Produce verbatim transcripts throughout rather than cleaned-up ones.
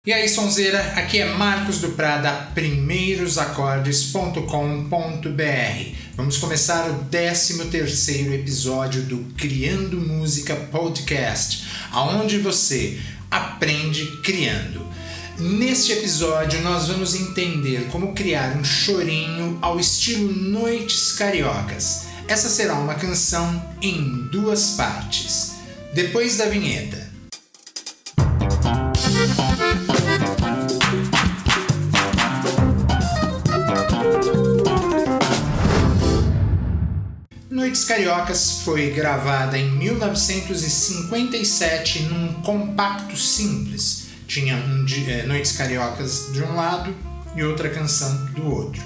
E aí, sonzeira, aqui é Marcos do Prada, primeiros acordes ponto com ponto b r. Vamos começar o décimo terceiro episódio do Criando Música Podcast, aonde você aprende criando. Neste episódio, nós vamos entender como criar um chorinho ao estilo Noites Cariocas. Essa será uma canção em duas partes. Depois da vinheta. Noites Cariocas foi gravada em mil novecentos e cinquenta e sete num compacto simples. Tinha um de, é, Noites Cariocas de um lado e outra canção do outro.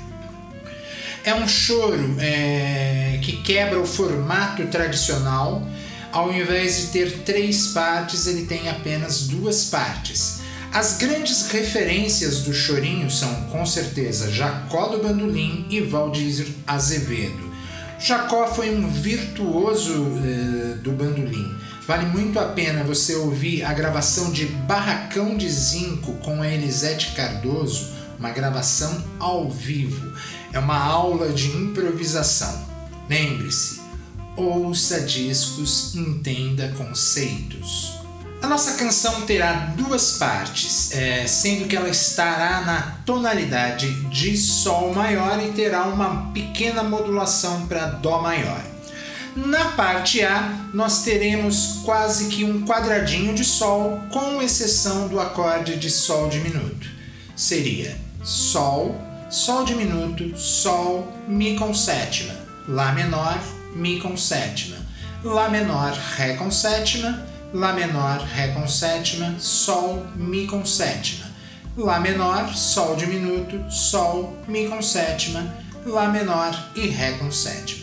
É um choro é, que quebra o formato tradicional. Ao invés de ter três partes, ele tem apenas duas partes. As grandes referências do chorinho são, com certeza, Jacó do Bandolim e Valdir Azevedo. Jacó foi um virtuoso uh, do bandolim. Vale muito a pena você ouvir a gravação de Barracão de Zinco com a Elisete Cardoso, uma gravação ao vivo. É uma aula de improvisação. Lembre-se, ouça discos, entenda conceitos. A nossa canção terá duas partes, é, sendo que ela estará na tonalidade de Sol maior e terá uma pequena modulação para Dó maior. Na parte A, nós teremos quase que um quadradinho de Sol, com exceção do acorde de Sol diminuto. Seria Sol, Sol diminuto, Sol, Mi com sétima, Lá menor, Mi com sétima, Lá menor, Ré com sétima, Lá menor, Ré com sétima, Sol, Mi com sétima, Lá menor, Sol diminuto, Sol, Mi com sétima, Lá menor e Ré com sétima.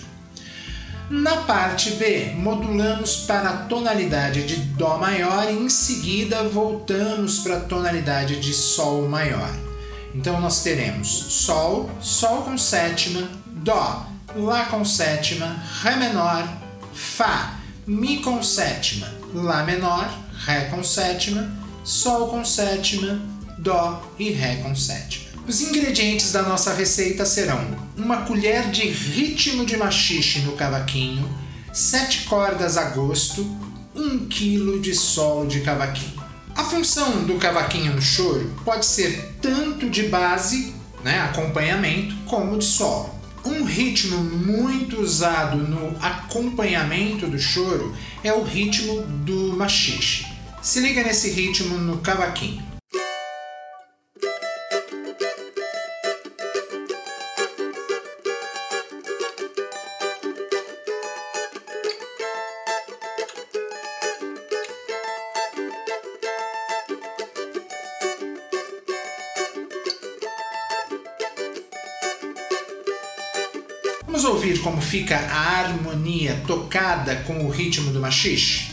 Na parte B, modulamos para a tonalidade de Dó maior e em seguida voltamos para a tonalidade de Sol maior. Então nós teremos Sol, Sol com sétima, Dó, Lá com sétima, Ré menor, Fá, Mi com sétima, Lá menor, Ré com sétima, Sol com sétima, Dó e Ré com sétima. Os ingredientes da nossa receita serão uma colher de ritmo de machixe no cavaquinho, sete cordas a gosto, um quilo de solo de cavaquinho. A função do cavaquinho no choro pode ser tanto de base, né, acompanhamento, como de solo. Um ritmo muito usado no acompanhamento do choro é o ritmo do machixe. Se liga nesse ritmo no cavaquinho. Vamos ouvir como fica a harmonia tocada com o ritmo do machixe?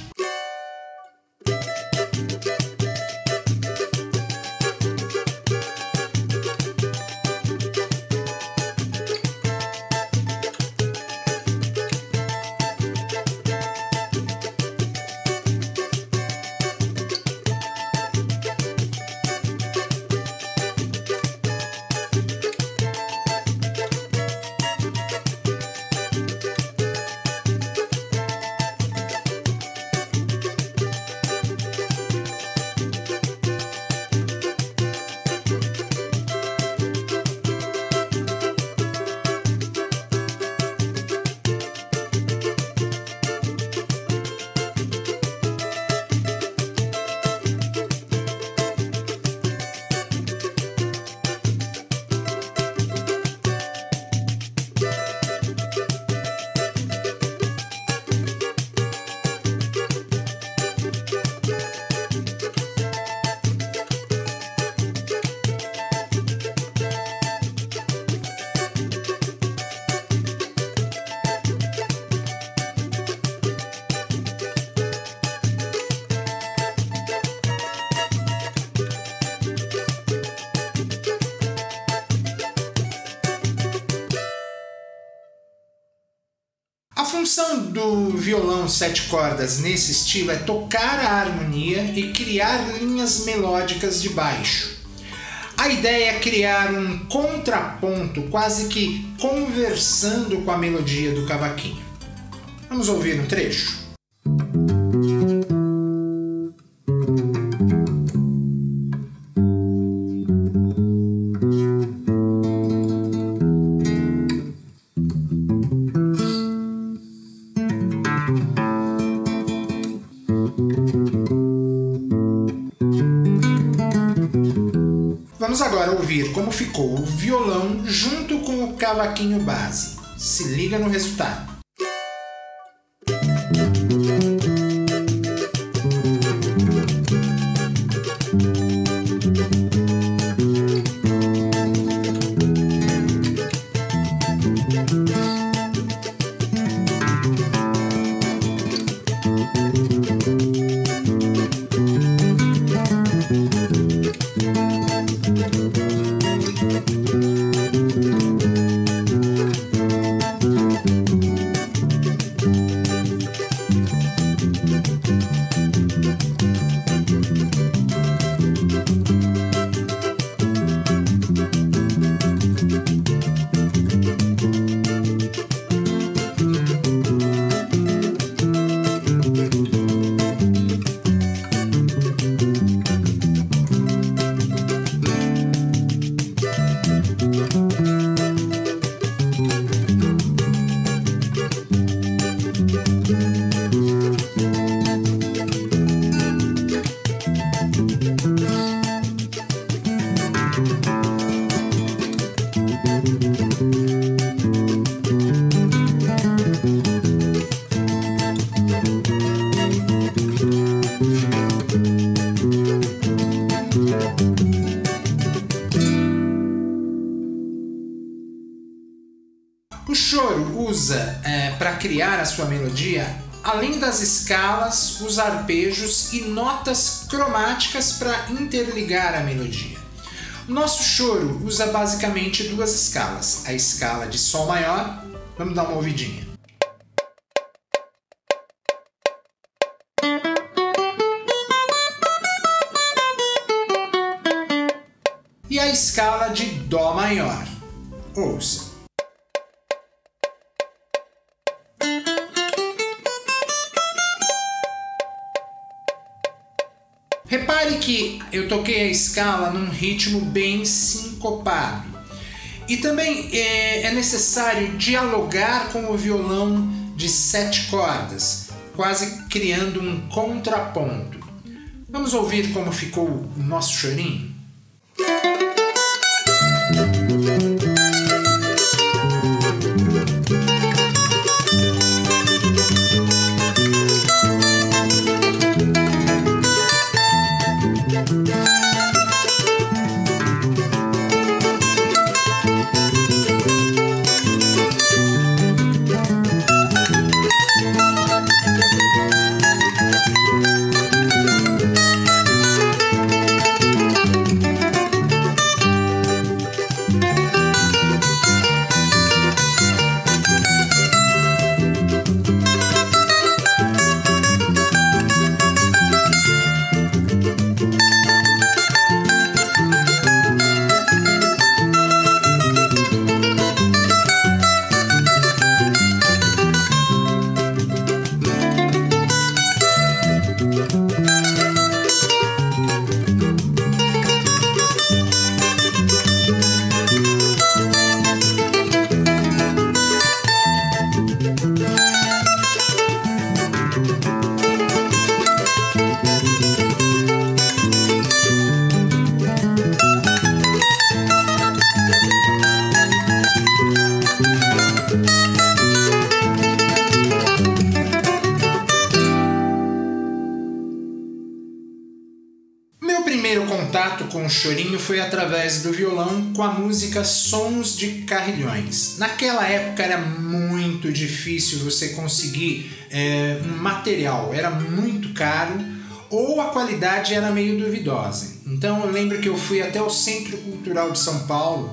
função do violão sete cordas nesse estilo é tocar a harmonia e criar linhas melódicas de baixo. A ideia é criar um contraponto, quase que conversando com a melodia do cavaquinho. Vamos ouvir um trecho? Vamos agora ouvir como ficou o violão junto com o cavaquinho base. Se liga no resultado. O choro usa, é, para criar a sua melodia, além das escalas, os arpejos e notas cromáticas para interligar a melodia. O nosso choro usa basicamente duas escalas, a escala de Sol maior, vamos dar uma ouvidinha. E a escala de Dó maior. Ouça. Repare que eu toquei a escala num ritmo bem sincopado. E também é, é necessário dialogar com o violão de sete cordas, quase criando um contraponto. Vamos ouvir como ficou o nosso chorinho? Contato com o chorinho foi através do violão com a música Sons de Carrilhões. Naquela época era muito difícil você conseguir é, um material, era muito caro ou a qualidade era meio duvidosa. Então eu lembro que eu fui até o Centro Cultural de São Paulo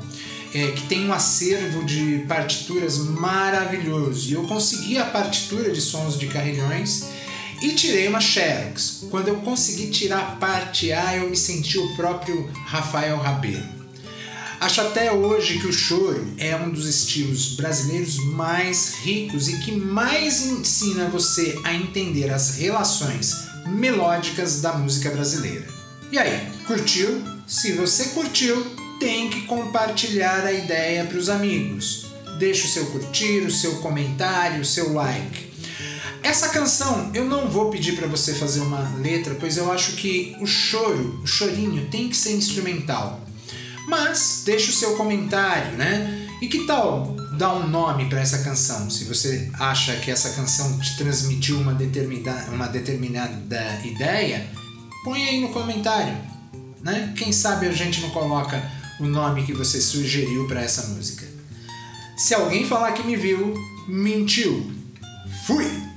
é, que tem um acervo de partituras maravilhoso. E eu consegui a partitura de Sons de Carrilhões e tirei uma Xerox. Quando eu consegui tirar a parte A, eu me senti o próprio Rafael Rabelo. Acho até hoje que o choro é um dos estilos brasileiros mais ricos e que mais ensina você a entender as relações melódicas da música brasileira. E aí, curtiu? Se você curtiu, tem que compartilhar a ideia para os amigos. Deixa o seu curtir, o seu comentário, o seu like. Essa canção eu não vou pedir para você fazer uma letra, pois eu acho que o choro, o chorinho tem que ser instrumental. Mas deixa o seu comentário, né? E que tal dar um nome para essa canção? Se você acha que essa canção te transmitiu uma determinada, uma determinada ideia, põe aí no comentário, né? Quem sabe a gente não coloca o nome que você sugeriu para essa música. Se alguém falar que me viu, mentiu. Fui!